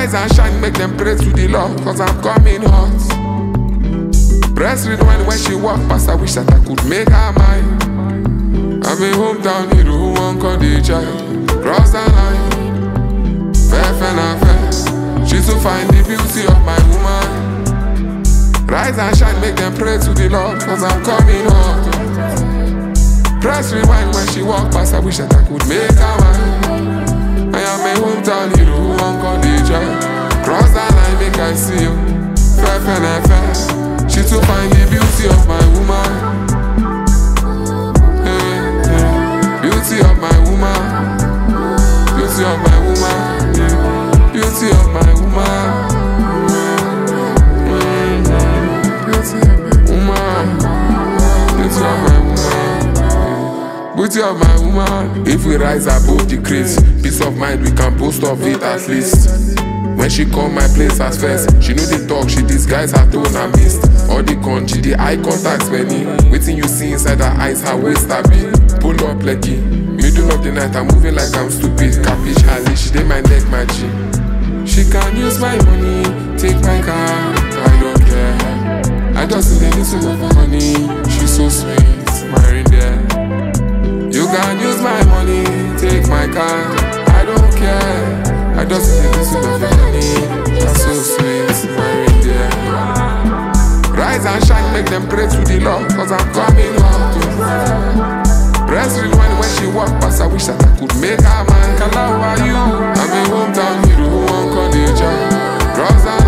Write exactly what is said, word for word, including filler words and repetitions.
Rise and shine, make them pray to the Lord, cause I'm coming hot. Breast rewind when she walk past, I wish that I could make her mine. I'm a hometown hero who won't call the child. Cross the line, fair, fair, and fair. She's to find the beauty of my woman. Rise and shine, make them pray to the Lord, cause I'm coming home. Press rewind when she walk past, I wish that I could make her mine. I am a hometown hero who won't call the child. Cross the line, make I see you. Fair, fair, and fair. She's to find the beauty of my woman. Beauty of my woman, beauty of my woman, yeah. Beauty of my woman, mm-hmm. Beauty of my woman, beauty of my woman, beauty of my woman. If we rise above the craze, peace of mind we can boast of it at least. When she come my place as first, she know the talk, she disguise her tone and mist. All the country, the eye contacts many. Waiting you see inside her eyes, her waist a bit. Pull up leggy, middle of the night, I'm moving like I'm stupid. Capiche Harley, she did my neck, my G. She can use my money, take my car, I don't care. I just need a little of money, she's so sweet, my reindeer. You can use my money, take my car, I don't care. I just need a little of money, you're so sweet, my reindeer. Rise and shine, make them pray to the Lord, cause I'm coming home. Breast rewind when she walk past, I wish that I could make her mine. Kala, who are you? I'm a hometown hero who won't call the child. Cross